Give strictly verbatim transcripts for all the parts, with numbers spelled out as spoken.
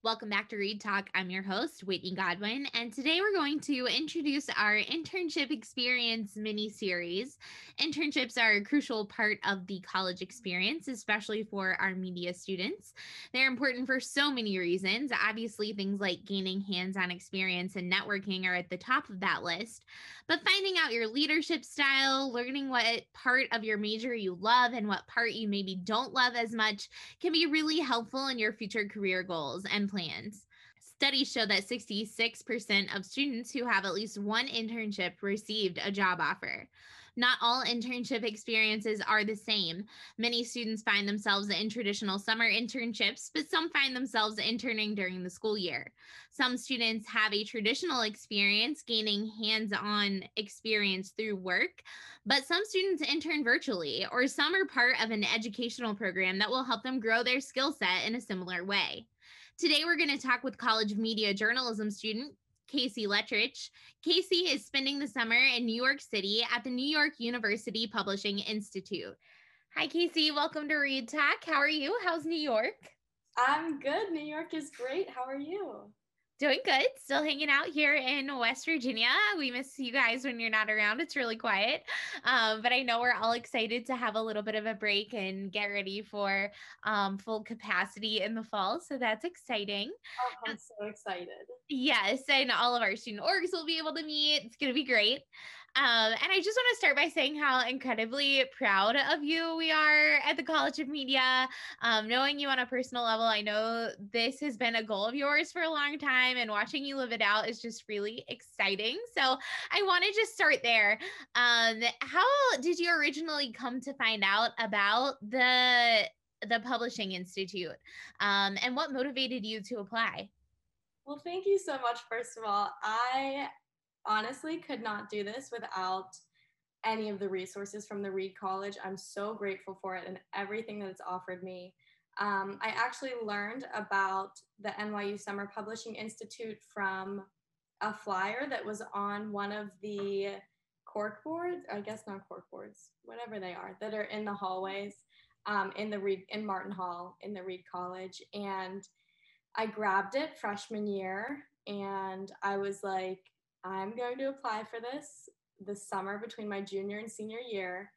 Welcome back to Read Talk. I'm your host, Whitney Godwin, and today we're going to introduce our internship experience mini series. Internships are a crucial part of the college experience, especially for our media students. They're important for so many reasons. Obviously, things like gaining hands on experience and networking are at the top of that list. But finding out your leadership style, learning what part of your major you love and what part you maybe don't love as much can be really helpful in your future career goals and plans. Studies show that sixty-six percent of students who have at least one internship received a job offer. Not all internship experiences are the same. Many students find themselves in traditional summer internships, but some find themselves interning during the school year. Some students have a traditional experience, gaining hands on experience through work, but some students intern virtually, or some are part of an educational program that will help them grow their skill set in a similar way. Today, we're going to talk with college media journalism student Casey Lettrich. Casey is spending the summer in New York City at the New York University Publishing Institute. Hi, Casey. Welcome to Read Talk. How are you? How's New York? I'm good. New York is great. How are you? Doing good. Still hanging out here in West Virginia. We miss you guys when you're not around. It's really quiet. Um, but I know we're all excited to have a little bit of a break and get ready for um, full capacity in the fall. So that's exciting. Oh, I'm so excited. Yes, and all of our student orgs will be able to meet. It's going to be great. Um, and I just want to start by saying how incredibly proud of you we are at the College of Media. Um, knowing you on a personal level, I know this has been a goal of yours for a long time, and watching you live it out is just really exciting. So I want to just start there. Um, how did you originally come to find out about the the Publishing Institute, um, and what motivated you to apply? Well, thank you so much, first of all. I honestly could not do this without any of the resources from the Reed College. I'm so grateful for it and everything that it's offered me. Um, I actually learned about the N Y U Summer Publishing Institute from a flyer that was on one of the cork boards, I guess not cork boards, whatever they are, that are in the hallways um, in the Reed, in Martin Hall in the Reed College. And I grabbed it freshman year and I was like, I'm going to apply for this this summer between my junior and senior year.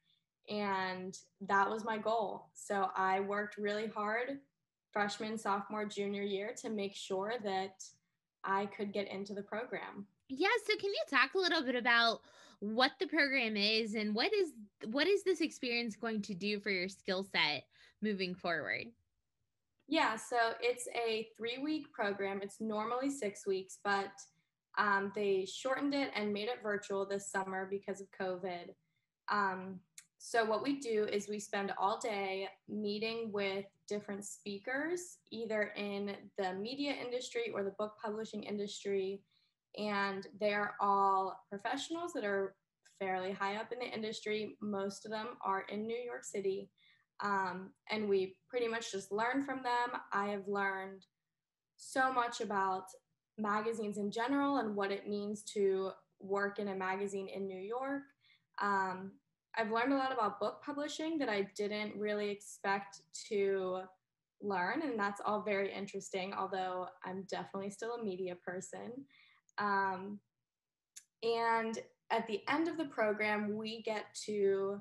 And that was my goal. So I worked really hard freshman, sophomore, junior year to make sure that I could get into the program. Yeah, so can you talk a little bit about what the program is and what is what is this experience going to do for your skill set moving forward? Yeah, so it's a three week program. It's normally six weeks, but um, they shortened it and made it virtual this summer because of COVID. Um, so, what we do is we spend all day meeting with different speakers, either in the media industry or the book publishing industry. And they are all professionals that are fairly high up in the industry. Most of them are in New York City. Um, and we pretty much just learn from them. I have learned so much about magazines in general and what it means to work in a magazine in New York. Um, I've learned a lot about book publishing that I didn't really expect to learn, and that's all very interesting, although I'm definitely still a media person. Um, and at the end of the program, we get to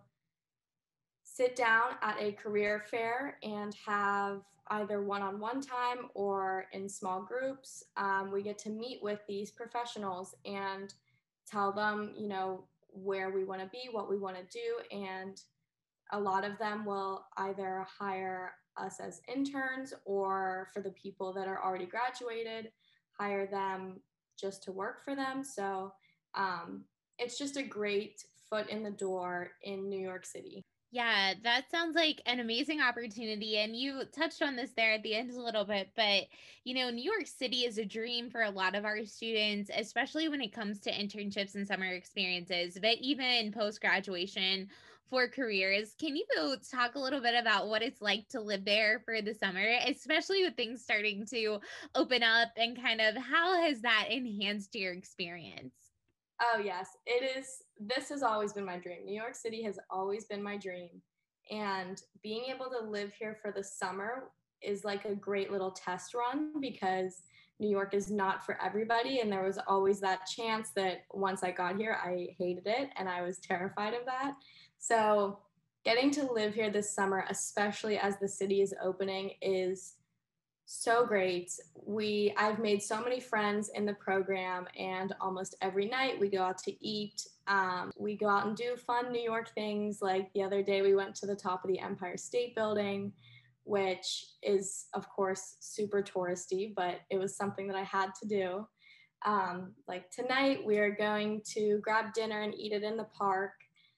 sit down at a career fair and have either one-on-one time or in small groups. Um, we get to meet with these professionals and tell them, you know, where we want to be, what we want to do. And a lot of them will either hire us as interns, or for the people that are already graduated, hire them just to work for them. So um, it's just a great foot in the door in New York City. Yeah, that sounds like an amazing opportunity. And you touched on this there at the end a little bit, but you know, New York City is a dream for a lot of our students, especially when it comes to internships and summer experiences, but even post graduation for careers. Can you talk a little bit about what it's like to live there for the summer, especially with things starting to open up, and kind of how has that enhanced your experience? Oh, yes, it is. This has always been my dream. New York City has always been my dream. And being able to live here for the summer is like a great little test run because New York is not for everybody. And there was always that chance that once I got here, I hated it and I was terrified of that. So getting to live here this summer, especially as the city is opening, is so great. We I've made so many friends in the program, and almost every night we go out to eat. Um, we go out and do fun New York things. Like the other day, we went to the top of the Empire State Building, which is, of course, super touristy, but it was something that I had to do. Um, like tonight, we are going to grab dinner and eat it in the park.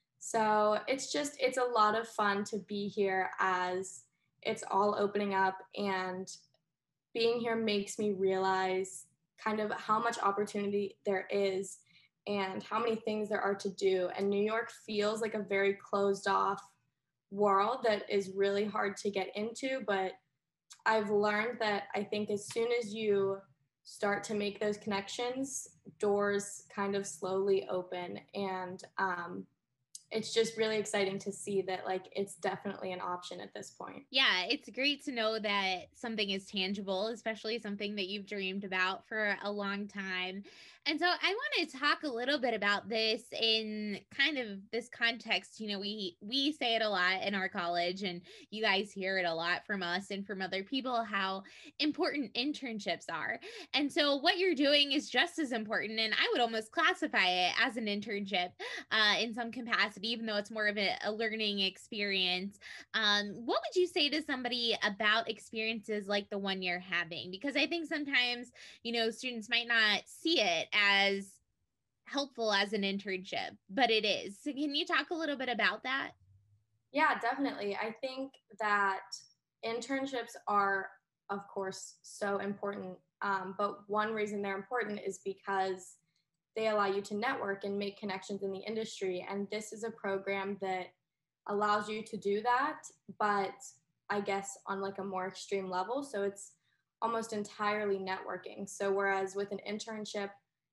So it's just, it's a lot of fun to be here as it's all opening up, and being here makes me realize kind of how much opportunity there is and how many things there are to do. And New York feels like a very closed off world that is really hard to get into. But I've learned that I think as soon as you start to make those connections, doors kind of slowly open. And um, it's just really exciting to see that like it's definitely an option at this point. Yeah, it's great to know that something is tangible, especially something that you've dreamed about for a long time. And so I want to talk a little bit about this in kind of this context. You know, we we say it a lot in our college, and you guys hear it a lot from us and from other people, how important internships are. And so what you're doing is just as important, and I would almost classify it as an internship uh, in some capacity, even though it's more of a, a learning experience. Um, what would you say to somebody about experiences like the one you're having? Because I think sometimes, you know, students might not see it as helpful as an internship, but it is. So can you talk a little bit about that? Yeah, definitely. I think that internships are, of course, so important. Um, but one reason they're important is because they allow you to network and make connections in the industry. And this is a program that allows you to do that, but I guess on like a more extreme level. So it's almost entirely networking. So whereas with an internship,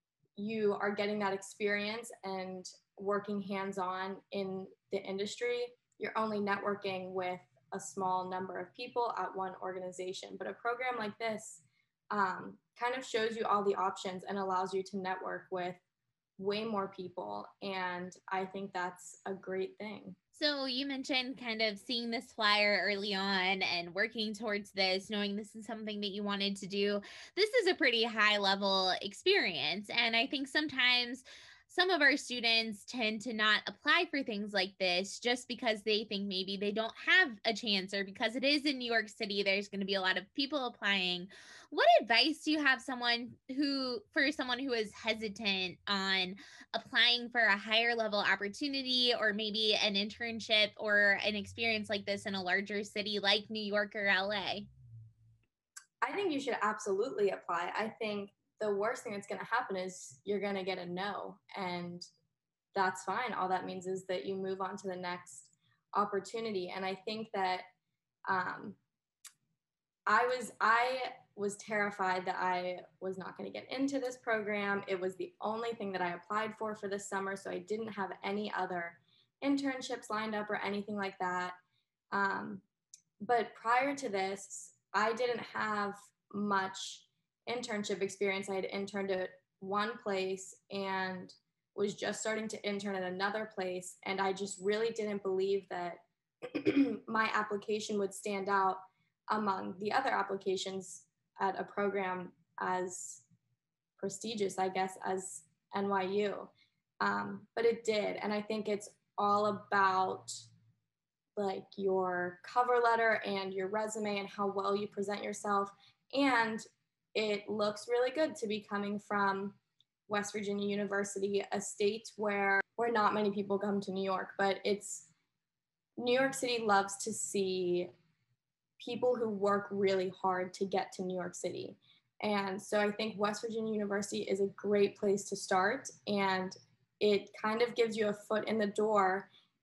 you are getting that experience and working hands-on in the industry, you're only networking with a small number of people at one organization. But a program like this um, kind of shows you all the options and allows you to network with way more people. And I think that's a great thing. So you mentioned kind of seeing this flyer early on and working towards this, knowing this is something that you wanted to do. This is a pretty high level experience. And I think sometimes some of our students tend to not apply for things like this just because they think maybe they don't have a chance, or because it is in New York City, there's going to be a lot of people applying. What advice do you have someone who for someone who is hesitant on applying for a higher level opportunity, or maybe an internship or an experience like this in a larger city like New York or L A? I think you should absolutely apply. I think the worst thing that's going to happen is you're going to get a no, and that's fine. All that means is that you move on to the next opportunity. And I think that um, I was I was terrified that I was not going to get into this program. It was the only thing that I applied for for this summer, so I didn't have any other internships lined up or anything like that. Um, but prior to this, I didn't have much internship experience. I had interned at one place and was just starting to intern at another place, and I just really didn't believe that my application would stand out among the other applications at a program as prestigious, I guess, as N Y U. Um, but it did. And I think it's all about like your cover letter and your resume and how well you present yourself. And it looks really good to be coming from West Virginia University, a state where where not many people come to New York, but it's New York City loves to see people who work really hard to get to New York City. And so I think West Virginia University is a great place to start, and it kind of gives you a foot in the door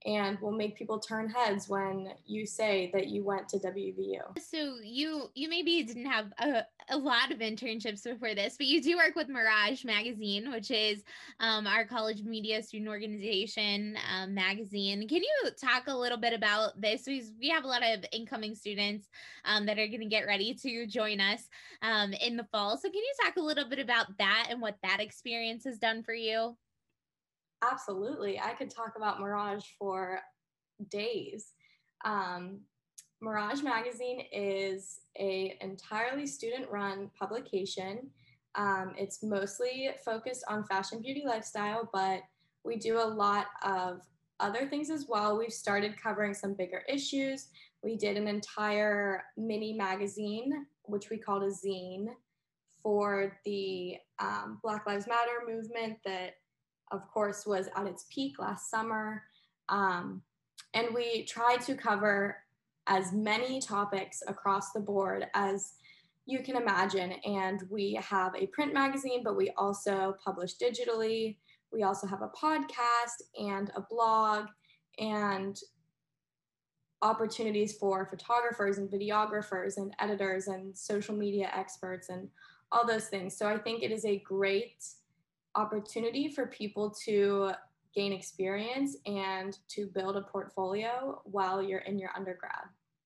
and will make people turn heads when you say that you went to W V U. So you you maybe didn't have a, a lot of internships before this, but you do work with Mirage Magazine, which is um, our college media student organization um, magazine. Can you talk a little bit about this? We, we have a lot of incoming students um, that are going to get ready to join us um, in the fall. So can you talk a little bit about that and what that experience has done for you? Absolutely. I could talk about Mirage for days. Um, Mirage Magazine is a entirely student-run publication. Um, it's mostly focused on fashion, beauty, lifestyle, but we do a lot of other things as well. We've started covering some bigger issues. We did an entire mini magazine, which we called a zine, for the um, Black Lives Matter movement that, of course, was at its peak last summer. Um, and we try to cover as many topics across the board as you can imagine. And we have a print magazine, but we also publish digitally. We also have a podcast and a blog and opportunities for photographers and videographers and editors and social media experts and all those things. So I think it is a great opportunity for people to gain experience and to build a portfolio while you're in your undergrad.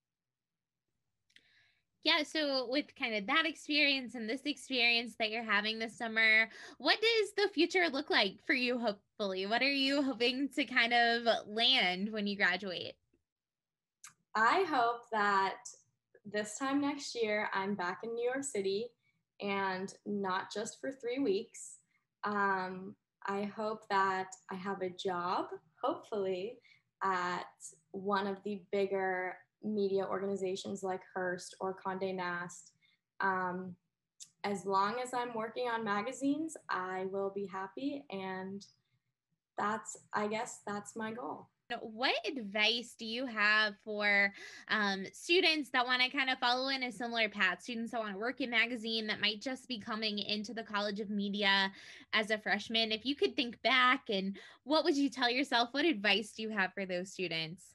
Yeah, so with kind of that experience and this experience that you're having this summer, what does the future look like for you, hopefully? What are you hoping to kind of land when you graduate? I hope that this time next year, I'm back in New York City and not just for three weeks. Um, I hope that I have a job, hopefully, at one of the bigger media organizations like Hearst or Condé Nast. Um, as long as I'm working on magazines, I will be happy. And that's, I guess, that's my goal. What advice do you have for um, students that want to kind of follow in a similar path? Students that want to work in magazine that might just be coming into the College of Media as a freshman. If you could think back, and what would you tell yourself? What advice do you have for those students?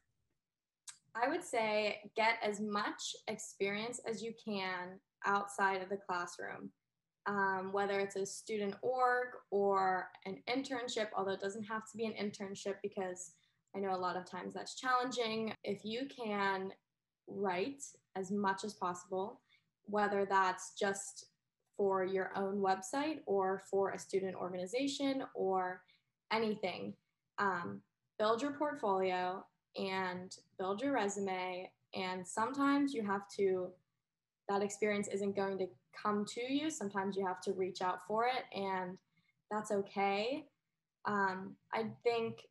I would say get as much experience as you can outside of the classroom, um, whether it's a student org or an internship, although it doesn't have to be an internship because I know a lot of times that's challenging. If you can write as much as possible, whether that's just for your own website or for a student organization or anything, um, build your portfolio and build your resume. And sometimes you have to, that experience isn't going to come to you. Sometimes you have to reach out for it, and that's okay. Um, I think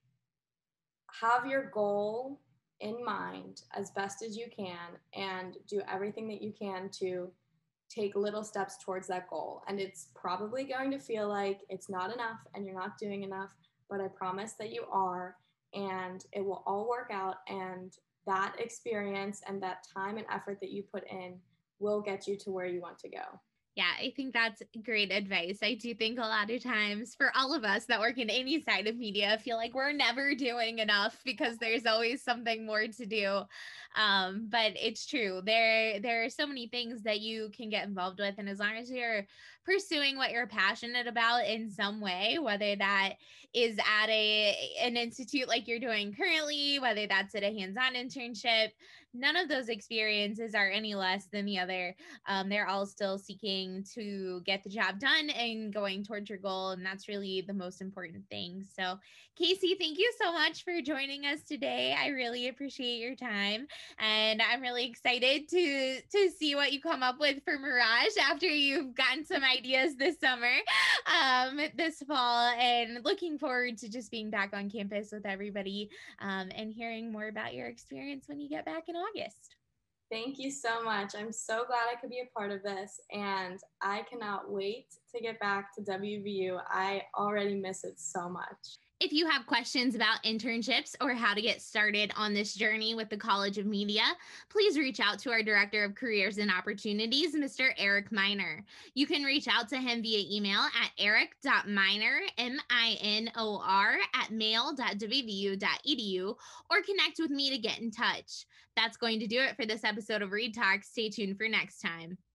have your goal in mind as best as you can and do everything that you can to take little steps towards that goal. And it's probably going to feel like it's not enough and you're not doing enough, but I promise that you are, and it will all work out. And that experience and that time and effort that you put in will get you to where you want to go. Yeah, I think that's great advice. I do think a lot of times for all of us that work in any side of media, feel like we're never doing enough because there's always something more to do. Um, but it's true. There, there are so many things that you can get involved with. And as long as you're pursuing what you're passionate about in some way, whether that is at a an institute like you're doing currently, whether that's at a hands-on internship, none of those experiences are any less than the other. Um, they're all still seeking to get the job done and going towards your goal. And that's really the most important thing. So, Casey, thank you so much for joining us today. I really appreciate your time. And I'm really excited to, to see what you come up with for Mirage after you've gotten some ideas this summer, um, this fall, and looking forward to just being back on campus with everybody um, and hearing more about your experience when you get back in August. Thank you so much. I'm so glad I could be a part of this, and I cannot wait to get back to W V U. I already miss it so much. If you have questions about internships or how to get started on this journey with the College of Media, please reach out to our Director of Careers and Opportunities, Mister Eric Miner. You can reach out to him via email at eric.minor, M I N O R, at mail dot w v u dot e d u, or connect with me to get in touch. That's going to do it for this episode of Read Talk. Stay tuned for next time.